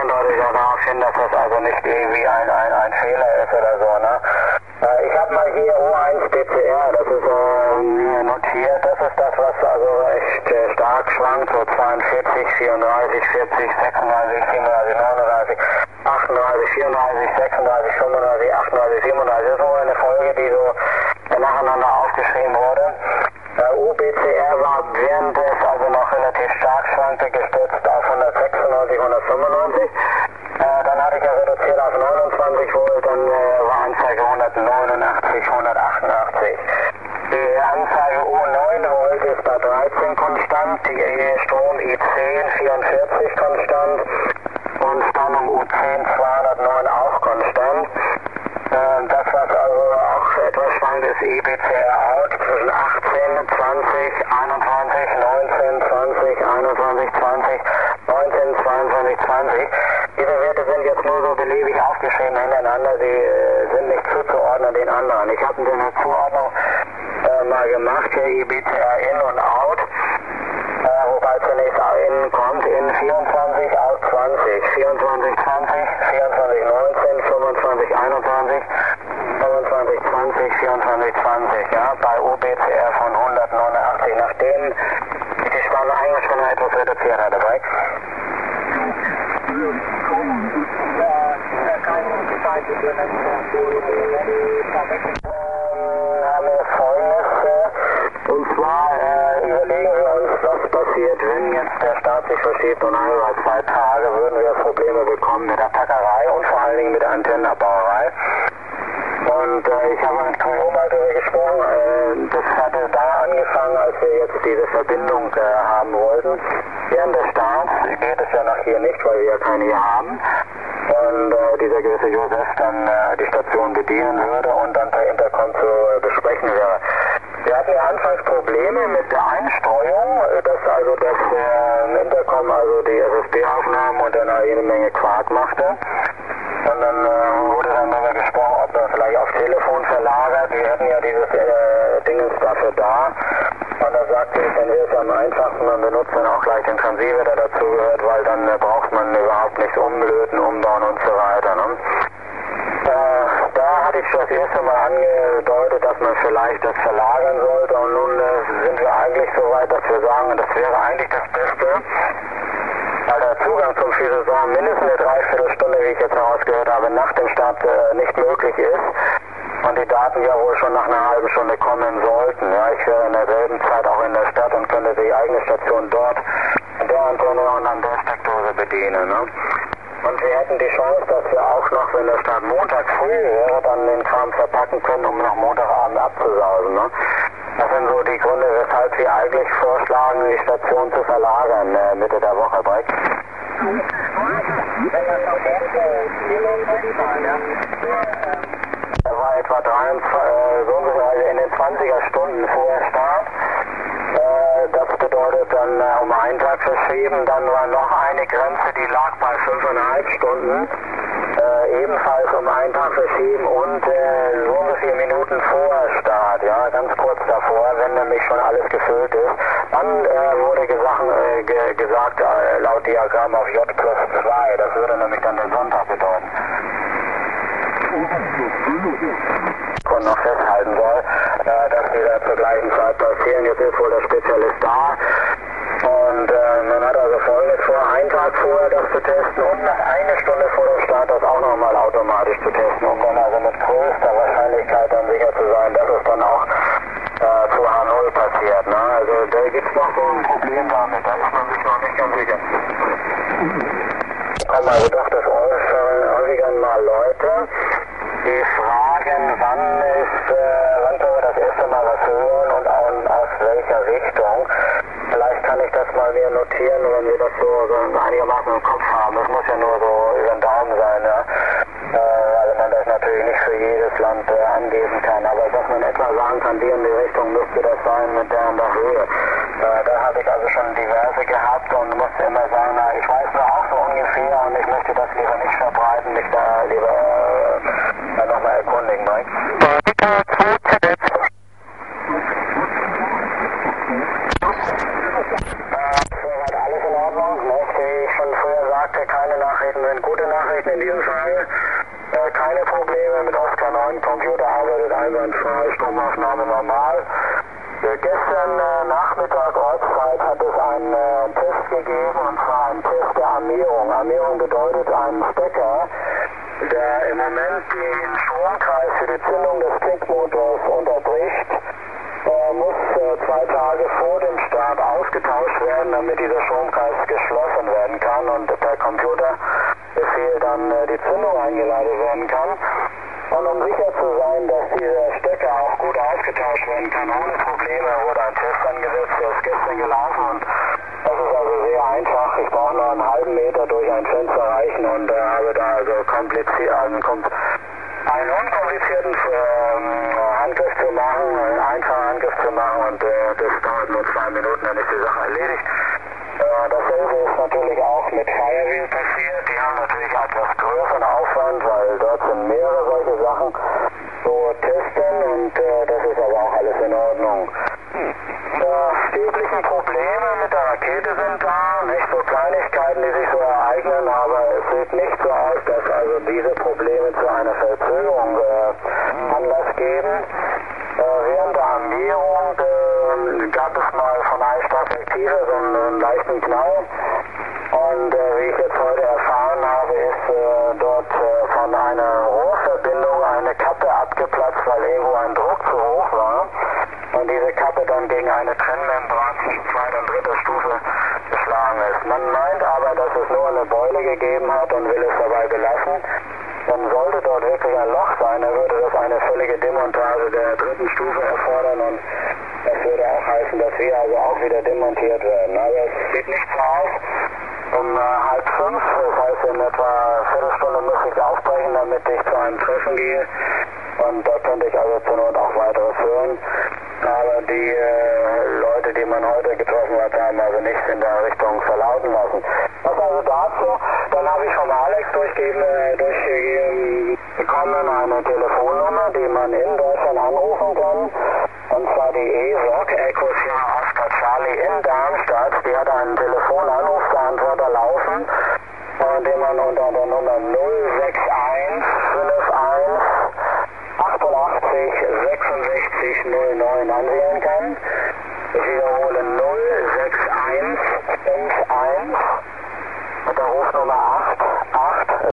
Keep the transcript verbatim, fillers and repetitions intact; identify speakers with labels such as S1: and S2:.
S1: eindeutig darauf hin, dass das also nicht irgendwie ein, ein, ein Fehler ist oder so, ne? Äh, ich habe mal hier O eins D C R, das ist äh, notiert, das ist das, was also echt äh, stark schwankt, so zweiundvierzig, vierunddreißig, vierzig, sechsunddreißig, siebenunddreißig, neununddreißig, achtunddreißig, vierunddreißig, sechsunddreißig, fünfunddreißig, achtunddreißig, siebenunddreißig, das ist so eine Folge, die so äh, nacheinander aufgeschrieben wurde. Äh, U B C R war während es also noch relativ stark schwankte, gestützt auf hundertsechsundneunzig, hundertfünfundneunzig. Äh, dann hatte ich ja reduziert auf neunundzwanzig Volt, dann äh, war Anzeige hundertneunundachtzig, hundertachtundachtzig. Die Anzeige U neun Volt ist bei dreizehn konstant, die Strom I zehn vierundvierzig konstant und Spannung U zehn zweihundertneun auch konstant. Äh, das, was also auch etwas schwankt, ist E B C R out zwischen achtzehn, zwanzig, einundzwanzig, neunzehn, zwanzig, einundzwanzig, zwanzig, neunzehn, zweiundzwanzig, zwanzig. Diese Werte sind jetzt nur so beliebig aufgeschrieben hintereinander, sie äh, sind nicht zuzuordnen den anderen. Ich habe eine Zuordnung äh, mal gemacht, hier E B C R in und out, äh, wobei zunächst in kommt, in vierundzwanzig, out zwanzig, vierundzwanzig, zwanzig, vierundzwanzig, neunzehn, fünfundzwanzig, einundzwanzig, fünfundzwanzig, zwanzig, vierundzwanzig, zwanzig, ja, bei U B C R von hundertneunundachtzig, nachdem ich die Spanne eigentlich schon etwas reduziert hatte, bei. Haben wir Folgendes, und zwar äh, überlegen wir uns, was passiert, wenn jetzt der Start sich verschiebt und ein oder zwei Tage würden wir Probleme bekommen mit der Packerei und vor allen Dingen mit der Antennenabbauerei. Und äh, ich habe mit Toyo mal darüber gesprochen, äh, das hatte da angefangen, als wir jetzt diese Verbindung äh, haben wollten. Während des Starts geht es ja nach hier nicht, weil wir ja keine hier haben. Und äh, dieser gewisse Josef dann äh, die Station bedienen würde und dann per Intercom zu äh, besprechen wäre. Wir hatten ja anfangs Probleme mit der Einsteuerung, dass also das äh, Intercom also die S S D-Aufnahmen und dann jede Menge Quark machte. Und dann äh, wurde dann darüber gesprochen, ob man vielleicht auf Telefon verlagert. Wir hatten ja dieses äh, Dingens dafür da. Und da sagte ich, dann wäre es am einfachsten, man benutzt dann auch gleich den Transceiver, der dazu gehört, weil dann äh, braucht man überhaupt nichts umlöten, umbauen und so weiter. Ne? Äh, da hatte ich das erste Mal angedeutet, dass man vielleicht das verlagern sollte. Und nun äh, sind wir eigentlich so weit, dass wir sagen, das wäre eigentlich das Beste. Weil der Zugang zum Saison mindestens eine Dreiviertelstunde, wie ich jetzt herausgehört habe, nach dem Start äh, nicht möglich ist und die Daten ja wohl schon nach einer halben Stunde kommen sollten. Ja, ich wäre in derselben Zeit auch in der Stadt und könnte die eigene Station dort an der Antenne und an der Steckdose bedienen. Ne? Und wir hätten die Chance, dass wir auch noch, wenn der Start Montag früh wäre, dann den Kram verpacken können, um noch Montagabend abzusausen. Ne? Das sind so die Gründe, weshalb wir eigentlich vorschlagen, die Station zu verlagern, äh, Mitte der Woche. Bei. Das war etwa dreiundzwanzig, äh, so ungefähr in den zwanziger Stunden vor Start. Äh, das bedeutet dann äh, um einen Tag verschieben. Dann war noch eine Grenze, die lag bei fünfeinhalb Stunden. Äh, ebenfalls um einen Tag verschieben und äh, so ungefähr Minuten vor Start, ja, ganz kurz davor, wenn nämlich schon alles gefüllt ist. Dann äh, wurde gesagt, äh, ge gesagt äh, laut Diagramm auf J plus zwei, das würde nämlich dann den Sonntag bedeuten. Und noch festhalten soll, äh, dass die da zur gleichen Zeit passieren. Jetzt ist wohl der Spezialist da. Und äh, man hat also Folgendes vor, einen Tag vorher das zu testen und nach einer Stunde vor dem Start das auch nochmal automatisch zu testen, um dann also mit größter Wahrscheinlichkeit dann sicher zu sein, dass es dann auch äh, zu H null passiert. Ne? Also da gibt es noch so ein Problem damit, da ist man sich noch nicht ganz sicher. Ich komme also doch des häufigen mal Leute, die fragen, wann ist, äh, wann können wir das erste Mal was hören und aus welcher Richtung. Vielleicht kann ich das mal mir notieren, wenn wir das so, so einigermaßen im Kopf haben. Das muss ja nur so über den Daumen sein, ja. Äh, weil man das natürlich nicht für jedes Land äh, angeben kann. Aber dass man etwa sagen kann, die in die Richtung müsste das sein mit der und der Höhe. Äh, da habe ich also schon diverse gehabt und musste immer sagen, na, ich weiß nur auch so ungefähr und ich möchte das lieber nicht verbreiten, mich da lieber äh, nochmal erkundigen. Ne? Soweit alles in Ordnung. Ne? Wie ich schon früher sagte, keine Nachrichten sind bestätigen in diesem Fall. Äh, keine Probleme mit Oscar neun, Computer arbeitet einwandfrei, Stromaufnahme normal. Äh, gestern äh, Nachmittag Ortszeit hat es einen äh, Test gegeben, und zwar einen Test der Armierung. Armierung bedeutet einen Stecker, der im Moment den Stromkreis für die Zündung des Trickmotors unterbricht. Äh, muss äh, zwei Tage vor dem Start ausgetauscht werden, damit dieser Stromkreis geschlossen werden kann und per Computerbefehl dann äh, die Zündung eingeleitet werden kann. Und um sicher zu sein, dass dieser Stecker auch gut ausgetauscht werden kann, ohne Probleme, wurde ein Test angesetzt, der ist gestern gelaufen, und das ist also sehr einfach. Ich brauche nur einen halben Meter durch ein Fenster reichen und äh, habe da also kompliziert, also kom einen unkomplizierten ähm, Handgriff zu machen, einen einfachen Handgriff zu machen, und äh, das dauert nur zwei Minuten, dann ist die Sache erledigt. Äh, dasselbe ist natürlich auch mit Firewheel passiert. Die haben natürlich etwas größeren Aufwand, weil dort sind mehrere solche Sachen zu testen, und äh, das ist aber auch alles in Ordnung. Äh, die üblichen Probleme mit der Rakete sind da, nicht so Kleinigkeiten, die sich so ereignen, aber es sieht nicht so aus, dass also diese Probleme zu einer Verzögerung äh, Anlass geben. Äh, während der Armierung äh, gab es mal von einer Stockwerktiefe so einen, einen leichten Knall, und äh, wie ich jetzt heute erfahren habe, ist äh, dort äh, von einer Rohrverbindung eine Kappe abgeplatzt, weil irgendwo ein Druck zu hoch war, und diese Kappe dann gegen eine Trennmembran zwischen zweiter und dritter Stufe geschlagen ist. Man meint aber, dass es nur eine Beule gegeben hat und will es dabei belassen. Dann sollte dort wirklich ein Loch sein, dann würde das eine völlige Demontage der dritten Stufe erfordern, und das würde auch heißen, dass wir also auch wieder demontiert werden. Aber es sieht nicht so aus. Um äh, halb fünf, das heißt in etwa eine Viertelstunde muss ich aufbrechen, damit ich zu einem Treffen gehe, und da könnte ich also zur Not auch weiteres hören. Aber die äh, Leute, die man heute getroffen hat, haben also nichts in der Richtung verlauten lassen. Was also dazu, dann habe ich vom Alex durchgegeben, äh, durchgegeben bekommen eine Telefonnummer, die man in Deutschland anrufen kann, und zwar die E S O C, Echo Sierra Oscar Charlie in Darmstadt. Die hat einen Telefonanrufbeantworter laufen, äh, den man unter der Nummer null sechs eins fünf eins achtundachtzig sechsundsechzig null neun anwählen kann. Ich wiederhole null sechs eins fünf eins mit der Rufnummer acht